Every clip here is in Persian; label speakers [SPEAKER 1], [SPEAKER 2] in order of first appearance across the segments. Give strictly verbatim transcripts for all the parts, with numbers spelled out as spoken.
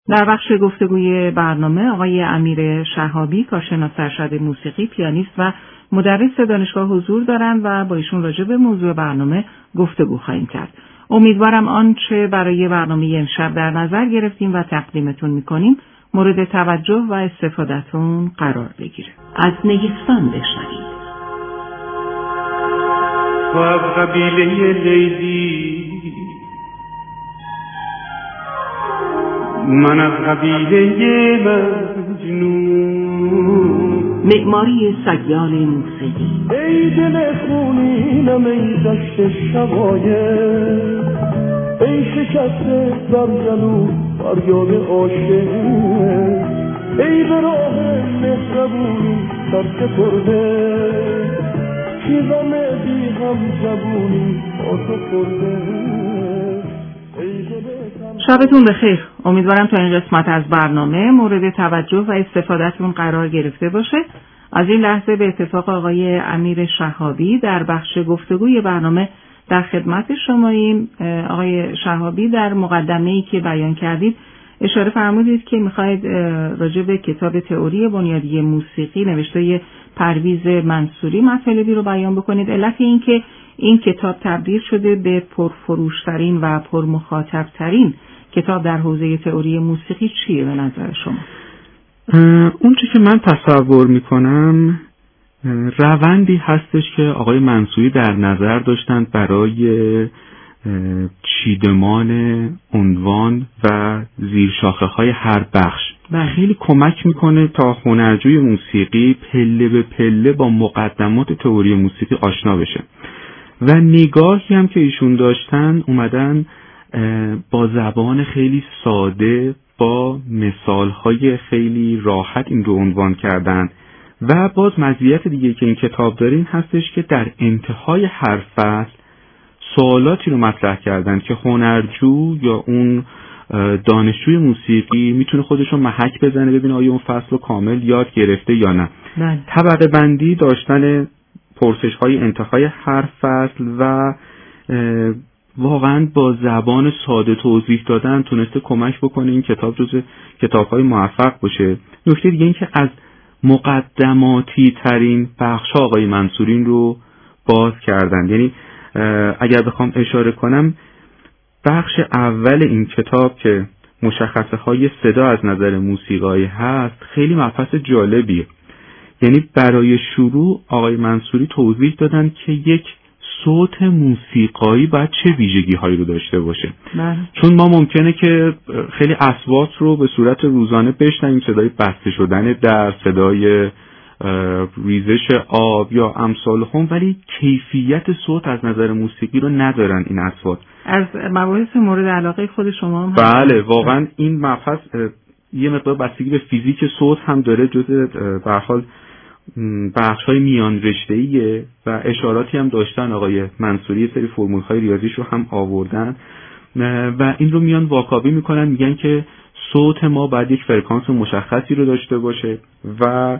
[SPEAKER 1] در بخش گفتگوی برنامه آقای امیر شهابی، کارشناس ارشد موسیقی، پیانیست و مدرس دانشگاه حضور دارند و با ایشون راجع به موضوع برنامه گفتگو خواهیم کرد. امیدوارم آنچه برای برنامه امشب در نظر گرفتیم و تقدیمتون میکنیم مورد توجه و استفادهتون قرار بگیره. از نیستان بشنوید.
[SPEAKER 2] تو از قبیله لیلی، من از قبیله مجنون.
[SPEAKER 1] معماری سیال موسیقی.
[SPEAKER 2] ای دل خونینم، ای دشت شبایه، ای شکسته در جلو فریاد عاشق، ای به راه مهربونی سر سپرده، کی غم بی هم جوونی با تو خورده.
[SPEAKER 1] شبتون بخیر. امیدوارم تا این قسمت از برنامه مورد توجه و استفادهتون قرار گرفته باشه. از این لحظه به اتفاق آقای امیر شهابی در بخش گفتگوی برنامه در خدمت شماییم. آقای شهابی در مقدمه‌ای که بیان کردید اشاره فرمودید که میخواید راجع به کتاب تئوری بنیادی موسیقی نوشته پرویز منصوری مطالبی رو بیان بکنید. علت این که این کتاب تبدیل شده به پرفروشترین و پرمخاطبترین کتاب در حوزه تئوری موسیقی چیه به نظر شما؟
[SPEAKER 3] اون چی که من تصور میکنم روندی هستش که آقای منصوری در نظر داشتند برای چیدمان عنوان و زیرشاخه های هر بخش. و خیلی کمک میکنه تا هنرجوی موسیقی پله به پله با مقدمات تئوری موسیقی آشنا بشه. و نگاهی هم که ایشون داشتن اومدن با زبان خیلی ساده با مثالهای خیلی راحت این رو عنوان کردن. و باز مزیت دیگه که این کتاب داره این هستش که در انتهای هر فصل سوالاتی رو مطرح کردن که هنرجو یا اون دانشجوی موسیقی میتونه خودش رو محک بزنه ببینه آیا اون فصل رو کامل یاد گرفته یا نه.
[SPEAKER 1] بله.
[SPEAKER 3] طبقه بندی داشتن پرسش های انتهای هر فصل و واقعا با زبان ساده توضیح دادن تونسته کمک بکنه این کتاب جزو کتاب های موفق باشه. نکته دیگه این که از مقدماتی ترین بخش آقای منصوری رو باز کردن. یعنی اگر بخوام اشاره کنم بخش اول این کتاب که مشخصه های صدا از نظر موسیقایی هست خیلی مبحث جالبیه. یعنی برای شروع آقای منصوری توضیح دادن که یک صوت موسیقایی باید چه ویژگی هایی رو داشته باشه.
[SPEAKER 1] بله.
[SPEAKER 3] چون ما ممکنه که خیلی اصوات رو به صورت روزانه بشنویم، صدای بسته شدن در، صدای ریزش آب یا امثال هم، ولی کیفیت صوت از نظر موسیقی رو ندارن این اصوات.
[SPEAKER 1] از مباحث مورد علاقه خود شما هم
[SPEAKER 3] بله واقعا این مبحث یه مقدار بستگی به فیزیک صوت هم داره، جزء به هر حال بخش‌های میان رشته‌ایه و اشاراتی هم داشتن آقای منصوری، یه سری فرمول‌های ریاضیش رو هم آوردن و این رو میان واکاوی میکنن، میگن که صوت ما باید یک فرکانس مشخصی رو داشته باشه و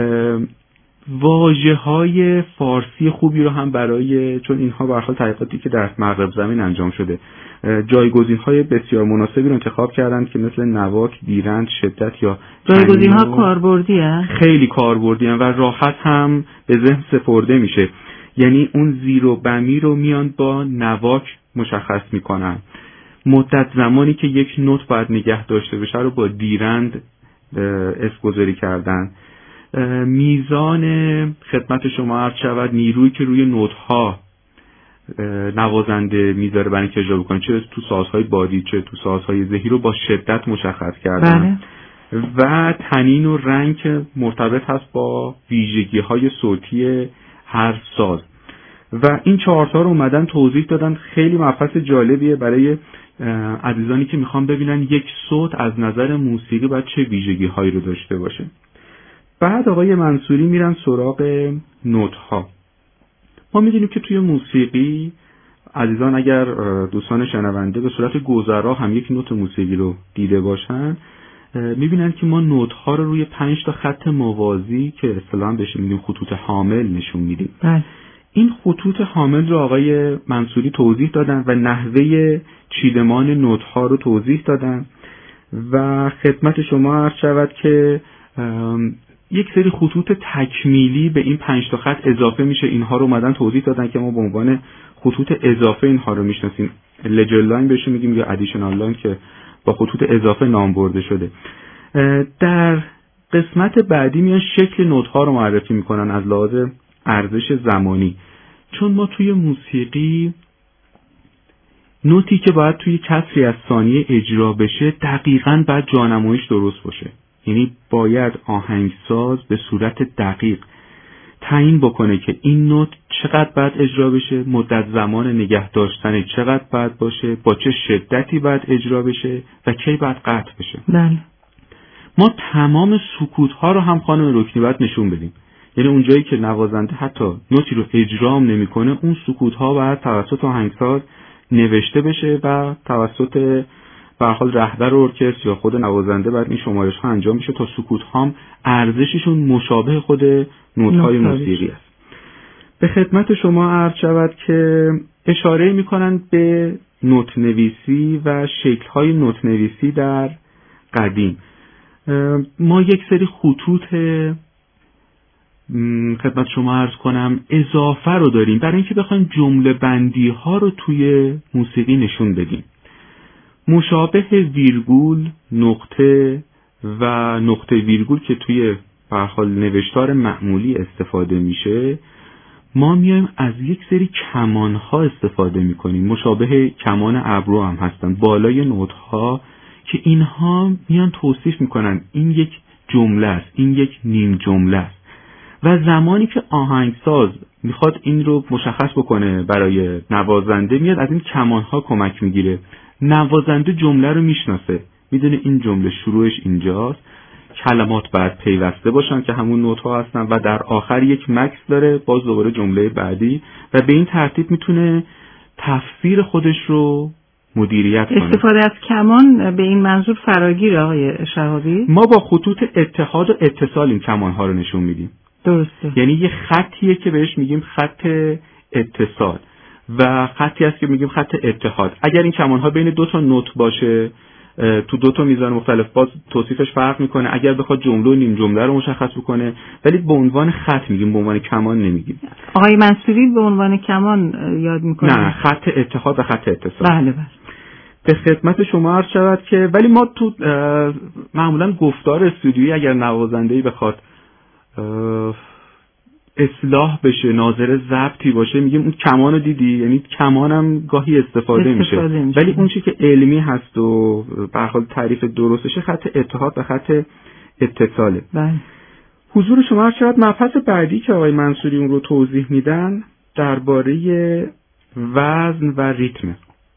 [SPEAKER 3] واژه‌های فارسی خوبی رو هم برای، چون اینها به هر حال تحقیقاتی که در مغرب زمین انجام شده جایگزین‌های بسیار مناسبی رو انتخاب کردن که مثل نواک، دیرند، شدت یا
[SPEAKER 1] جایگزین‌ها کاربردی هست،
[SPEAKER 3] خیلی کاربردی هست و راحت هم به ذهن سپرده میشه. یعنی اون زیر و بمی رو میان با نواک مشخص میکنن. مدت زمانی که یک نوت باید نگه داشته بشه رو با دیرند اسم‌گذاری کردن. میزان خدمت شما عرض شود نیرویی که روی نوت‌ها نوازنده میذاره برای اینکه اجرا بکنه، چه تو سازهای بادی چه تو سازهای ذهی رو با شدت مشخص کردن. بله. و تنین و رنگ که مرتبط هست با ویژگی‌های صوتی هر ساز و این چهارتا رو اومدن توضیح دادن. خیلی مبحث جالبیه برای عزیزانی که میخوان ببینن یک صوت از نظر موسیقی باید چه ویژگی‌هایی رو داشته باشه. بعد آقای منصوری میرن سراغ نوت‌ها. ما میدونیم که توی موسیقی عزیزان اگر دوستان شنونده به صورت گذرا هم یک نوت موسیقی رو دیده باشن میبینن که ما نوت‌ها رو روی پنج تا خط موازی که اصطلاحاً بهش میگیم خطوط حامل نشون میدیم.
[SPEAKER 1] بله.
[SPEAKER 3] این خطوط حامل رو آقای منصوری توضیح دادن و نحوه چیدمان نوت‌ها رو توضیح دادن و خدمت شما عرض شود که یک سری خطوط تکمیلی به این پنج تا خط اضافه میشه. اینها رو اومدن توضیح دادن که ما به عنوان خطوط اضافه اینها رو میشناسیم. لجر لاین بهش میگیم یا ادیشنال لاین که با خطوط اضافه نام برده شده. در قسمت بعدی میان شکل نوت ها رو معرفی میکنن از لحاظ ارزش زمانی، چون ما توی موسیقی نوتی که باید توی کسری از ثانیه اجرا بشه دقیقاً باید جانماییش درست باشه. یعنی باید آهنگساز به صورت دقیق تعیین بکنه که این نوت چقدر باید اجرا بشه، مدت زمان نگه داشتن چقدر باید باشه، با چه شدتی باید اجرا بشه و کی باید قطع بشه.
[SPEAKER 1] بله.
[SPEAKER 3] ما تمام سکوت ها رو هم خانم رکنی باید نشون بدیم. یعنی اونجایی که نوازنده حتی نوتی رو اجرام نمیکنه، اون سکوت ها باید توسط آهنگساز نوشته بشه و توسط به هر حال رهبر ارکستر یا خود نوازنده بعد این شمارش ها انجام میشه تا سکوت ها ارزششون مشابه خود نوت های موسیقی است. به خدمت شما عرض شود که اشاره میکنن به نوت نویسی و شکل های نوت نویسی در قدیم. ما یک سری خطوط خدمت شما عرض کنم اضافه رو داریم برای اینکه بخوایم جمله بندی ها رو توی موسیقی نشون بدیم. مشابه ویرگول، نقطه و نقطه ویرگول که توی به هر حال نوشتار معمولی استفاده میشه، ما میایم از یک سری کمان ها استفاده میکنیم. مشابه کمان ابرو هم هستن بالای نوت ها که اینها میان توصیف میکنن این یک جمله است، این یک نیم جمله است. و زمانی که آهنگساز میخواد این رو مشخص بکنه برای نوازنده، میاد از این کمان ها کمک میگیره. نوازنده جمله رو میشناسه، میدونه این جمله شروعش اینجاست، کلمات باید پیوسته باشن که همون نوت ها هستن و در آخر یک مکس داره، باز دوباره جمله بعدی، و به این ترتیب میتونه تفسیر خودش رو مدیریت کنه.
[SPEAKER 1] استفاده از کمان به این منظور فراگیر آقای شهابی؟
[SPEAKER 3] ما با خطوط اتحاد و اتصال این کمان ها رو نشون میدیم.
[SPEAKER 1] درسته.
[SPEAKER 3] یعنی یه خطیه که بهش میگیم خط اتصال و خطی هست که میگیم خط اتحاد. اگر این کمان ها بین دو تا نوت باشه تو دو تا میزان مختلف، باز توصیفش فرق میکنه. اگر بخواد جمله و نیم جمله رو مشخص بکنه، ولی به عنوان خط میگیم، به عنوان کمان نمیگیم.
[SPEAKER 1] آقای منصوری به عنوان کمان یاد میکنه؟
[SPEAKER 3] نه، خط اتحاد و خط اتصال.
[SPEAKER 1] بله بله.
[SPEAKER 3] به خدمت شما عرض شود که ولی ما تو معمولا گفتار استودیویی اگر نوازنده‌ای بخواد اصلاح بشه، ناظر ضبطی باشه، میگیم اون کمان رو دیدی، یعنی کمانم گاهی استفاده, استفاده میشه. میشه ولی اون چیزی که علمی هست و به هر حال تعریف درستشه خط اتحاد و خط اتصاله.
[SPEAKER 1] بله.
[SPEAKER 3] حضور شما عرض شود مبحث بعدی که آقای منصوری اون رو توضیح میدن درباره وزن و ریتم.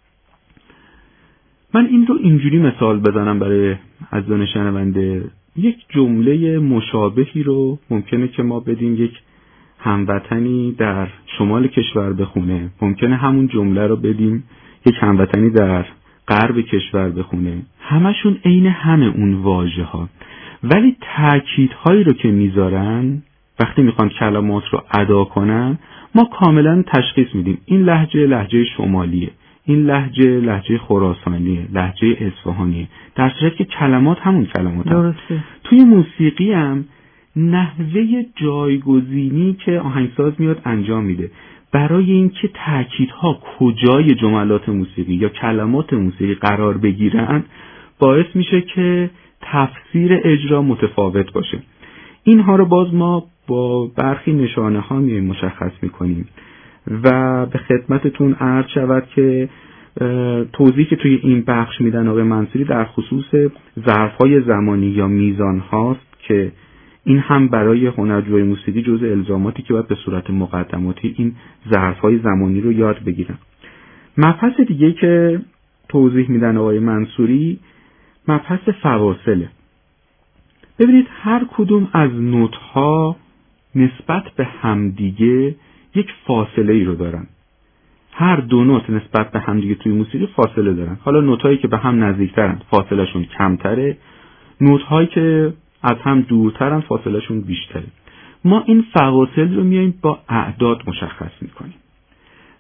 [SPEAKER 3] من این رو اینجوری مثال بزنم برای عزیزان شنونده. یک جمله مشابهی رو ممکنه که ما بدیم یک هموطنی در شمال کشور بخونه، ممکنه همون جمله رو بدیم یک هموطنی در غرب کشور بخونه، همشون عین همه اون واژه ها، ولی تأکیدهایی رو که میذارن وقتی میخوان کلمات رو ادا کنن ما کاملا تشخیص میدیم. این لهجه لهجه شمالیه، این لهجه لهجه خراسانیه، لهجه اصفهانیه، در صورتی که کلمات همون کلمات هم.
[SPEAKER 1] درسته.
[SPEAKER 3] توی موسیقی هم نحوه جایگزینی که آهنگساز میاد انجام میده برای اینکه تأکیدها کجای جملات موسیقی یا کلمات موسیقی قرار بگیرن باعث میشه که تفسیر اجرا متفاوت باشه. اینها رو باز ما با برخی نشانه ها میایم مشخص میکنیم و به خدمتتون عرض شود که توضیحی که توی این بخش میدن آقای منصوری در خصوص ظرف‌های زمانی یا میزان هاست که این هم برای هنرجوی موسیقی جزء الزاماتی که باید به صورت مقدماتی این ظرف‌های زمانی رو یاد بگیرن. مبحث دیگه که توضیح میدن آقای منصوری مبحث فواصله. ببینید هر کدوم از نوت‌ها نسبت به همدیگه یک فاصله ای رو دارن. هر دو نوت نسبت به همدیگه توی موسیقی فاصله دارن. حالا نوت‌هایی که به هم نزدیکترن فاصلهشون کمتره، نوت‌هایی که از هم دورترن فاصلهشون بیشتره. ما این فواصل رو میایم با اعداد مشخص میکنیم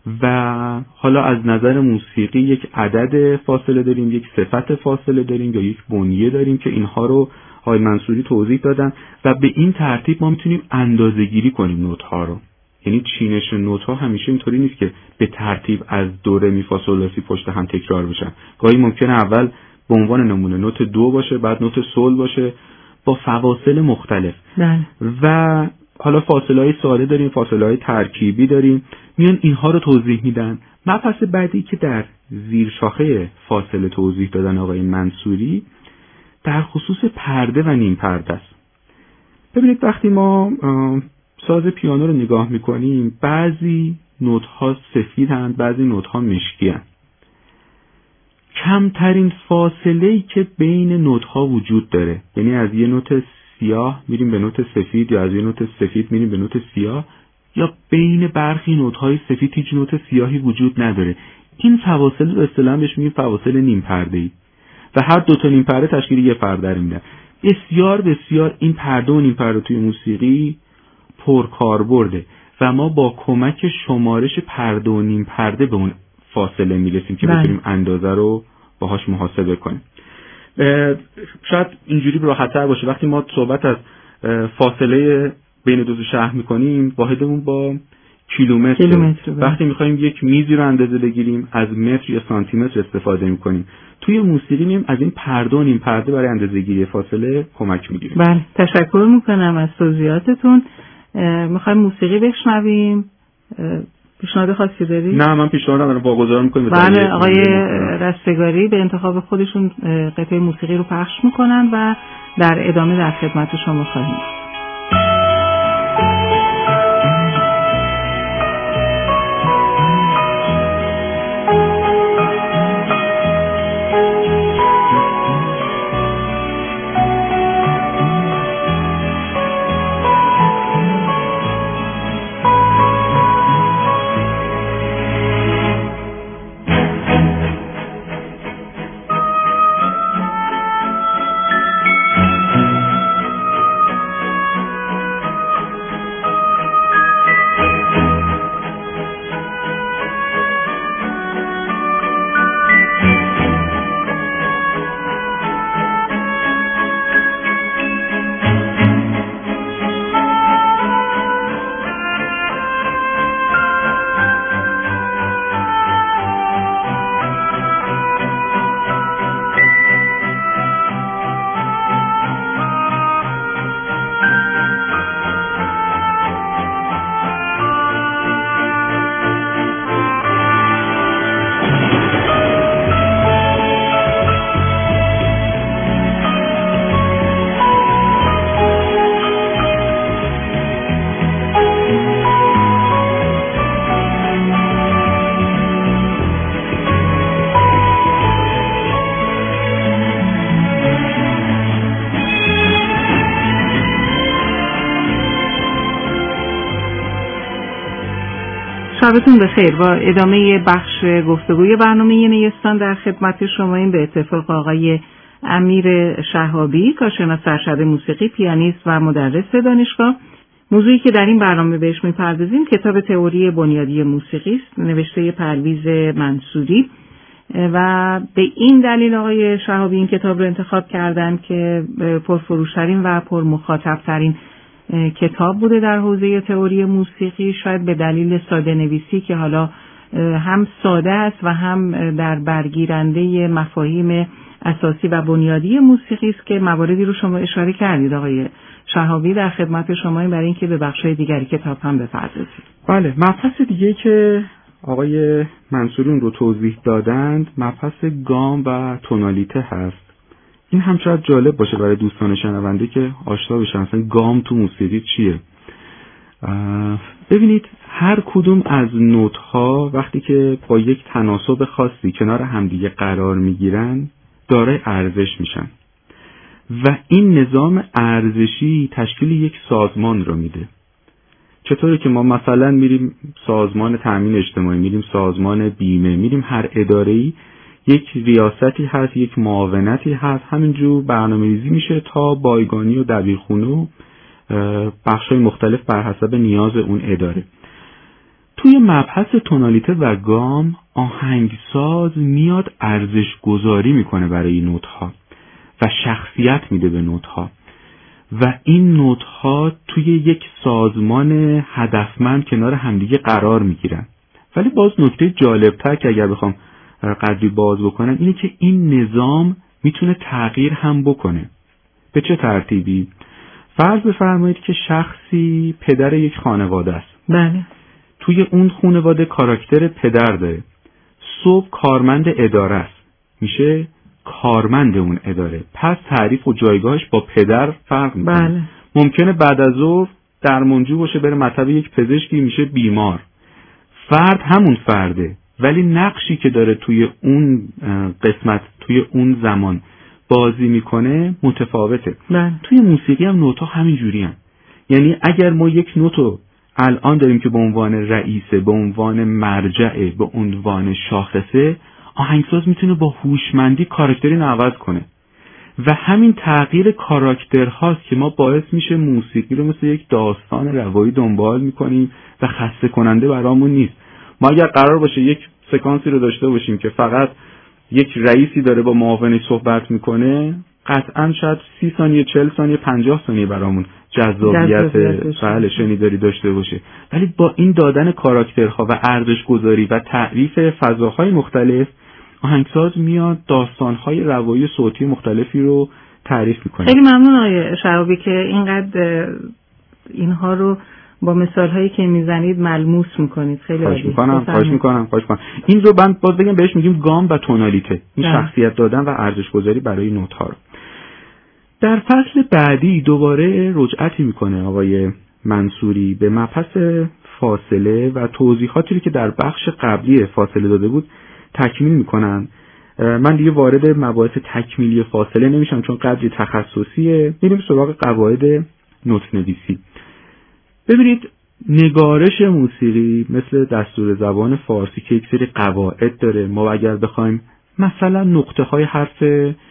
[SPEAKER 3] و حالا از نظر موسیقی یک عدد فاصله داریم، یک صفت فاصله داریم یا یک بنیه داریم که اینها رو آقای منصوری توضیح دادن و به این ترتیب ما میتونیم اندازه‌گیری کنیم نوت‌ها رو. یعنی چینش نوت‌ها همیشه اینطوری نیست که به ترتیب از دو ره می فا صل لا سی پشت هم تکرار بشن. گاهی ممکنه اول به عنوان نمونه نوت دو باشه، بعد نوت سل باشه با فواصل مختلف.
[SPEAKER 1] ده.
[SPEAKER 3] و حالا فاصله‌های ساده داریم، فاصله‌های ترکیبی داریم، میان اینها رو توضیح میدن. مبحث بعدی که در زیر شاخه فاصله توضیح دادن آقای منصوری در خصوص پرده و نیم پرده است. ببینید وقتی ما ساز پیانو رو نگاه میکنیم بعضی نوت‌ها سفیدند، بعضی نوت‌ها مشکی‌اند. کمترین فاصله‌ای که بین نوت‌ها وجود داره، یعنی از یه نوت سیاه میریم به نوت سفید یا از یه نوت سفید میریم به نوت سیاه، یا بین برخی نوت‌های سفید هیچ نوت سیاهی وجود نداره. این فواصل رو اصطلاحاً بهش میگیم فواصل نیم پرده‌ای و هر دو تا نیم پرده تشکیل یه پرده میدن. بسیار بسیار این پرده و نیم پرده توی موسیقی پرکاربرده و ما با کمک شمارش پرده و نیم پرده به اون فاصله میرسیم که بتونیم اندازه رو باهاش محاسبه کنیم. شاید اینجوری راحت‌تر باشه وقتی ما صحبت از فاصله بین دو تا شهر میکنیم واحدمون با کیلومتر.
[SPEAKER 1] کیلومتر
[SPEAKER 3] وقتی میخوایم یک میزی رو اندازه بگیریم از متر یا سانتی متر استفاده میکنیم. توی موسیقی میم از این پرده و نیم پرده برای اندازه‌گیری فاصله کمک میگیریم.
[SPEAKER 1] بله، تشکر میکنم از توضیحاتتون. میخوایم موسیقی بشنویم. پیشنهاد خاصی داری؟
[SPEAKER 3] نه، من پیشنهاد ندارم، واگذار میکنیم.
[SPEAKER 1] بله، آقای رستگاری به انتخاب خودشون قطعه موسیقی رو پخش میکنن و در ادامه در خدمت شما خواهیم. شبتون بخیر. با ادامه بخش گفتگوی برنامه نیستان در خدمت شما این به اتفاق آقای امیر شهابی، کارشناس ارشد موسیقی، پیانیست و مدرس دانشگاه. موضوعی که در این برنامه بهش می‌پردازیم کتاب تئوری بنیادی موسیقی است، نوشته پرویز منصوری، و به این دلیل آقای شهابی این کتاب رو انتخاب کردن که پرفروشترین و پرمخاطبترین کتاب بوده در حوزه تئوری موسیقی، شاید به دلیل ساده نویسی که حالا هم ساده است و هم در برگیرنده مفاهیم اساسی و بنیادی موسیقی است که مواردی رو شما اشاره کردید آقای شهابی. در خدمت شما برای اینکه به بخش‌های دیگری کتاب هم بپردازید.
[SPEAKER 3] بله، مبحث دیگه که آقای منصوری رو توضیح دادند مبحث گام و تونالیته هست. این هم شاید جالب باشه برای دوستان شنونده که آشنا بشن اصلا گام تو موسیقی چیه. ببینید هر کدوم از نوت‌ها وقتی که با یک تناسب خاصی کنار همدیگه قرار میگیرن دارای ارزش میشن و این نظام ارزشی تشکیل یک سازمان رو میده. چطوره که ما مثلا میریم سازمان تامین اجتماعی، میریم سازمان بیمه، میریم هر اداره‌ای یک ریاستی هست، یک معاونتی هست، همینجور برنامه‌ریزی میشه تا بایگانی و دبیرخونه و بخش‌های مختلف بر حسب نیاز اون اداره. توی مبحث تونالیته و گام آهنگساز میاد ارزش گذاری میکنه برای نوت‌ها و شخصیت میده به نوت‌ها و این نوت‌ها توی یک سازمان هدفمند کنار همدیگه قرار میگیرن. ولی باز نکته جالب‌تر که اگر بخوام قدری باز بکنم اینه که این نظام میتونه تغییر هم بکنه. به چه ترتیبی؟ فرض بفرمایید که شخصی پدر یک خانواده است.
[SPEAKER 1] بله.
[SPEAKER 3] توی اون خانواده کاراکتر پدر داره. صبح کارمند اداره است. میشه کارمند اون اداره. پس تعریف و جایگاهش با پدر فرق میکنه.
[SPEAKER 1] بله.
[SPEAKER 3] ممکنه بعد از ظهر درمانجو باشه بره مطب یک پزشکی میشه بیمار. فرد همون فرده ولی نقشی که داره توی اون قسمت توی اون زمان بازی میکنه متفاوته.
[SPEAKER 1] بله.
[SPEAKER 3] توی موسیقی هم نوت‌ها همین جوری هم. یعنی اگر ما یک نوتو الان داریم که به عنوان رئیسه، به عنوان مرجعه، به عنوان شاخصه، آهنگساز میتونه با هوشمندی کاراکتری رو عوض کنه و همین تغییر کاراکتر هاست که ما باعث میشه موسیقی رو مثل یک داستان روایی دنبال میکنیم و خسته کننده برامون نیست. ما اگر قرار باشه یک سکانسی رو داشته باشیم که فقط یک رئیسی داره با معاونش صحبت میکنه، قطعا شاید سی ثانیه، چهل ثانیه، پنجاه ثانیه برامون جذابیت فعال شنیداری داشته باشه. ولی با این دادن کاراکترها و ارزش گذاری و تعریف فضاهای مختلف، آهنگساز میاد داستانهای روایی صوتی مختلفی رو تعریف میکنه.
[SPEAKER 1] خیلی ممنون آقای شهابی که اینقدر اینها رو با مثالهایی که میزنید ملموس میکنید. خیلی
[SPEAKER 3] خواهش
[SPEAKER 1] عالی.
[SPEAKER 3] میکنم خواهش میکنم خواهش میکنم این رو من باز بگم بهش میگیم گام و تونالیته، این ده. شخصیت دادن و ارزش گذاری برای نوت ها رو. در فصل بعدی دوباره رجعتی میکنه آقای منصوری به مبحث فاصله و توضیحاتی که در بخش قبلی فاصله داده بود تکمیل میکنن. من دیگه وارد مباحث تکمیلی فاصله نمیشم چون قدری تخصصیه. میریم سراغ قواعد نوت نویسی. ببینید نگارش موسیقی مثل دستور زبان فارسی که یک سری قواعد داره. ما اگر بخوایم مثلا نقطه های حرف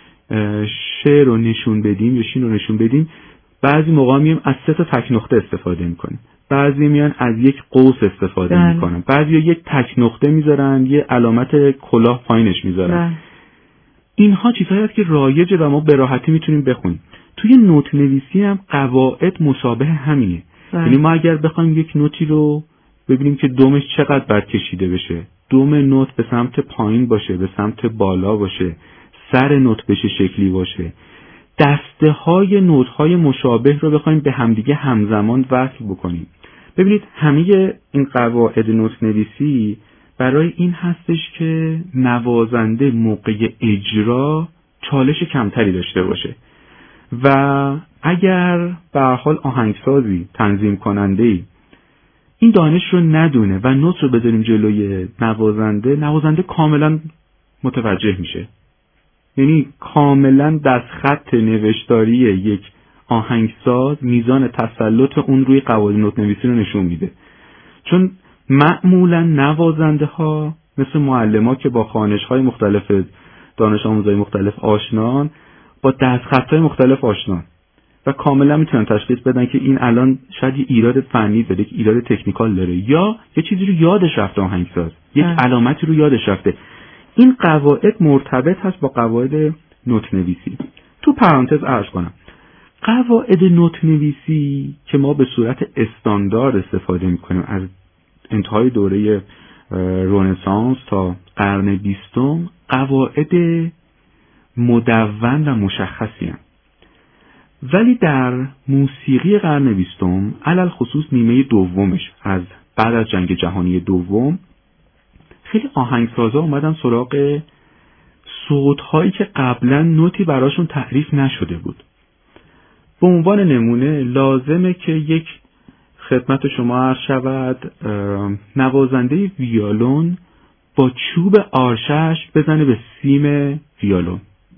[SPEAKER 3] شعر رو نشون بدیم یا شین رو نشون بدیم، بعضی موقع میایم از سه تا تک نقطه استفاده میکنیم، بعضی میان از یک قوس استفاده بله. میکنن، بعضی یک تک نقطه میذارن، یه علامت کلاه پایینش میذارن. بله. اینها چیزهایی هست که رایجه و ما به راحتی میتونیم بخونیم. توی نوت نویسی هم قواعد مشابه همینه. یعنی ما اگر بخوایم یک نوتی رو ببینیم که دومش چقدر باید کشیده بشه، دوم نوت به سمت پایین باشه، به سمت بالا باشه، سر نوت بشه شکلی باشه، دسته های نوت های مشابه رو بخوایم به همدیگه همزمان وصل بکنیم. ببینید همه این قواعد نوت نویسی برای این هستش که نوازنده موقع اجرا چالش کمتری داشته باشه و اگر به هر حال آهنگسازی، تنظیم کننده‌ای این دانش رو ندونه و نوت رو بذاریم جلوی نوازنده، نوازنده کاملا متوجه میشه. یعنی کاملا دستخط نوشتاری یک آهنگساز میزان تسلط اون روی قواعد نوت نویسی رو نشون میده. چون معمولا نوازنده ها مثل معلم‌ها که با خوانش‌های مختلف دانش آموزای مختلف آشنان، با دستخط‌های مختلف آشنان و کاملا میتونن تشخیص بدن که این الان شاید یه ایراد فنی داره، یک ایراد تکنیکال داره، یا یه چیزی رو یادش رفته آهنگساز، یک اه. علامتی رو یادش رفته. این قواعد مرتبط هست با قواعد نوت نویسی. تو پرانتز عرض کنم قواعد نوت نویسی که ما به صورت استاندارد استفاده میکنیم از انتهای دوره رنسانس تا قرن بیستم، قواعد مدون و مشخصی هستند. ولی در موسیقی قرن بیستم علل خصوص نیمه دومش از بعد از جنگ جهانی دوم خیلی آهنگسازا اومدن سراغ صوت‌هایی که قبلا نوتی براشون تعریف نشده بود. به عنوان نمونه لازمه که یک خدمت شما عرض شود نوازنده ویولون با چوب آرشش بزنه به سیم ویولون،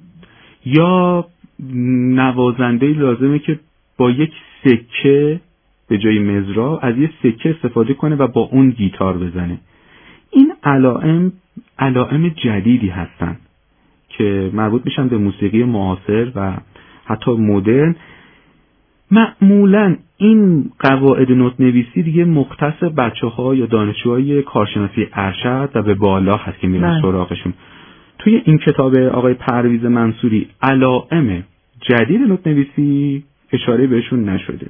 [SPEAKER 3] یا نوازنده لازمه که با یک سکه به جای مزرا از یک سکه استفاده کنه و با اون گیتار بزنه. این علائم علائم جدیدی هستن که مربوط میشن به موسیقی معاصر و حتی مدرن. معمولا این قواعد نوت نویسی دیگه مختص بچه‌ها یا دانشجوهای کارشناسی ارشد و به بالا هست که میرن سراغشون. توی این کتاب آقای پرویز منصوری علائم جدید نوت نویسی اشاره بهشون نشده.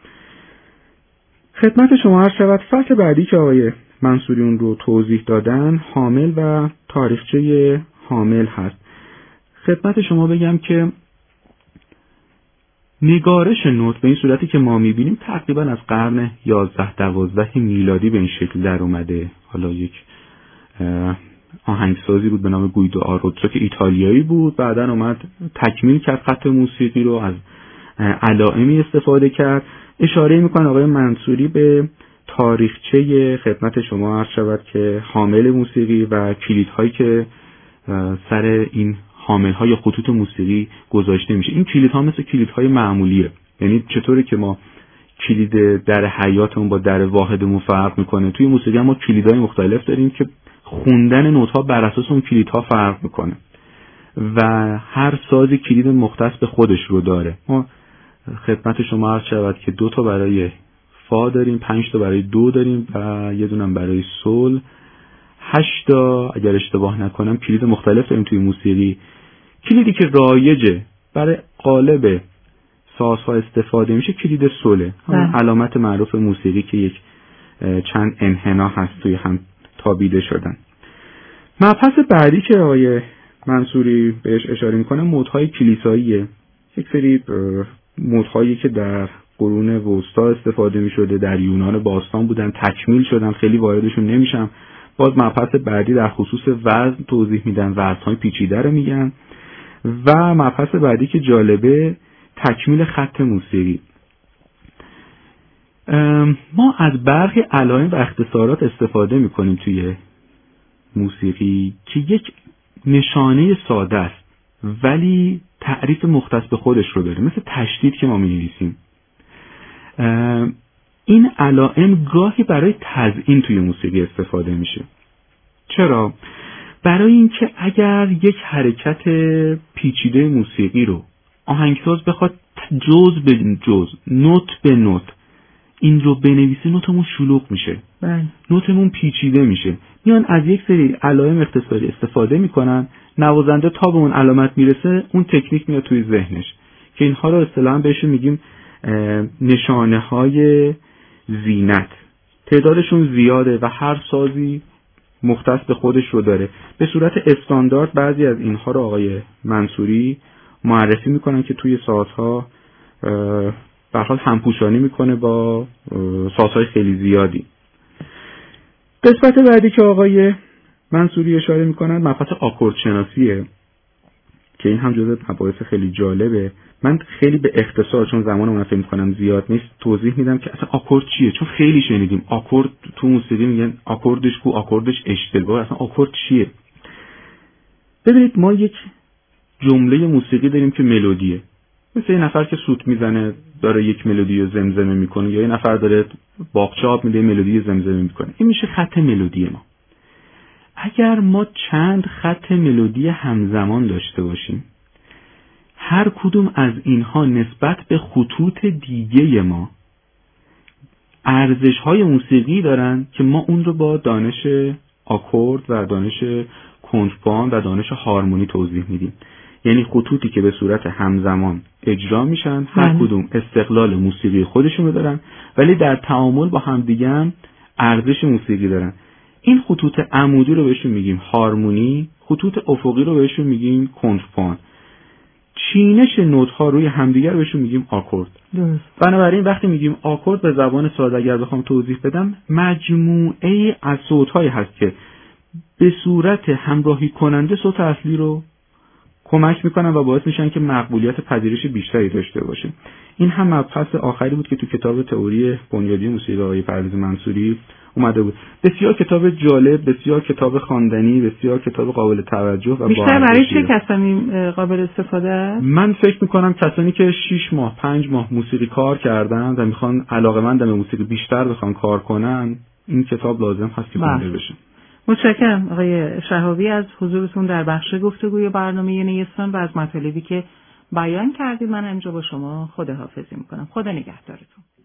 [SPEAKER 3] خدمت شما عرض شود فصل بعدی که آقای منصوری اون رو توضیح دادن حامل و تاریخچه حامل هست. خدمت شما بگم که نگارش نوت به این صورتی که ما میبینیم تقریبا از قرن یازده دوازده میلادی به این شکل در اومده. حالا یک آهنگسازی بود به نام گویدو آروتسو که ایتالیایی بود، بعدن اومد تکمیل کرد خط موسیقی رو، از علائمی استفاده کرد. اشاره میکنه آقای منصوری به تاریخچه خدمت شما عرض شود که حامل موسیقی و کلیدهایی که سر این حامل‌های خطوط موسیقی گذاشته میشه. این کلیدها مثل کلیدهای معمولیه، یعنی چطوری که ما کلید در حیاتمون با در واحدمون فرق میکنه، توی موسیقی هم ما کلیدهای مختلف داریم که خوندن نوت‌ها بر اساس اون کلیدها فرق میکنه و هر سازی کلید مختص به خودش رو داره. ما خدمت شما عرض شود که دو تا برای فا داریم، پنج تا برای دو داریم و یه دونم برای سول، هشت تا اگر اشتباه نکنم کلید مختلف داریم توی موسیقی. کلیدی که رایجه برای قالب سازها استفاده میشه کلید سوله، همون علامت معروف موسیقی که یک چند انحنا هست توی هم تابیده شدن. مبحث بعدی که آقای منصوری بهش اشاره میکنه مودهای کلیساییه. یک سری مودهایی که در قرون وسطا استفاده میشده، در یونان باستان بودن، تکمیل شدن، خیلی واردشون نمیشم. باز مبحث بعدی در خصوص وزن توضیح میدن، وزنهای پیچیده رو میگن. و مبحث بعدی که جالبه تکمیل خط موسیقی. ما از برخی علائم و اختصارات استفاده میکنیم توی موسیقی که یک نشانه ساده است ولی تعریف مختص به خودش رو داره، مثل تشدید که ما می‌نویسیم. این علائم گاهی برای تزیین توی موسیقی استفاده میشه. چرا؟ برای اینکه اگر یک حرکت پیچیده موسیقی رو آهنگساز بخواد جز به جز، نوت به نوت این رو بنویسه، نوتمون شلوغ میشه، نوتمون پیچیده میشه. میان از یک سری علائم اختصاری استفاده میکنن، نوازنده تا به اون علامت میرسه اون تکنیک میاد توی ذهنش که اینها رو اصطلاحاً بهشون میگیم نشانه های زینت. تعدادشون زیاده و هر سازی مختص به خودش رو داره. به صورت استاندارد بعضی از اینها رو آقای منصوری معرفی میکنن که توی سازها به هر حال همپوشانی میکنه با سازهای خیلی زیادی. قسمت بعدی که آقای منصوری اشاره میکنن مبحث آکورد شناسیه که این هم جزء مباحث خیلی جالبه. من خیلی به اختصار چون زمان من فکر میکنم زیاد نیست توضیح میدم که اصلا آکورد چیه، چون خیلی شنیدیم آکورد تو موسیقی میگن آکوردش کو، آکوردش اشتباه. اصلا آکورد چیه؟ ببینید ما یک جمله موسیقی داریم که ملودیه، مثل یه نفر که سوت میزنه داره یک ملودی رو زمزمه میکنه، یا یه نفر داره باغچه آب میده ملودی زمزمه میکنه. این میشه خط ملودی ما. اگر ما چند خط ملودی همزمان داشته باشیم، هر کدوم از اینها نسبت به خطوط دیگه ما ارزش‌های موسیقی دارن که ما اون رو با دانش آکورد و دانش کنترباند و دانش هارمونی توضیح میدیم. یعنی خطوطی که به صورت همزمان اجرا میشن، هر کدوم استقلال موسیقی خودشونو دارن ولی در تعامل با همدیگه هم ارزش موسیقی دارن. این خطوط عمودی رو بهشون میگیم هارمونی، خطوط افقی رو بهشون میگیم کنترباند. چینش نوت ها روی همدیگر بهشون میگیم آکورد. بنابراین وقتی میگیم آکورد به زبان ساده اگر بخوام توضیح بدم، مجموعه از صوت هایی هست که به صورت همراهی کننده صوت اصلی رو کمک میکنن و باعث میشن که مقبولیت پذیرش بیشتری داشته باشه. این هم مبحث آخری بود که تو کتاب تئوری بنیادی موسیقی آقای پرویز منصوری اومده بود. بسیار کتاب جالب، بسیار کتاب خواندنی، بسیار کتاب قابل توجه و
[SPEAKER 1] بیشتر برای چه کسانی قابل استفاده است؟
[SPEAKER 3] من فکر میکنم کسانی که شش ماه پنج ماه موسیقی کار کردن و میخوان علاقه‌مند به موسیقی بیشتر بخوان کار کنن، این کتاب لازم هست که خونده بشه.
[SPEAKER 1] متشکرم آقای شهابی از حضورتون در بخش گفتگوی برنامه نیستان و از مطالبی که بیان کردید. من اینجا با شما خداحافظی میکنم. خدا نگهدارتون.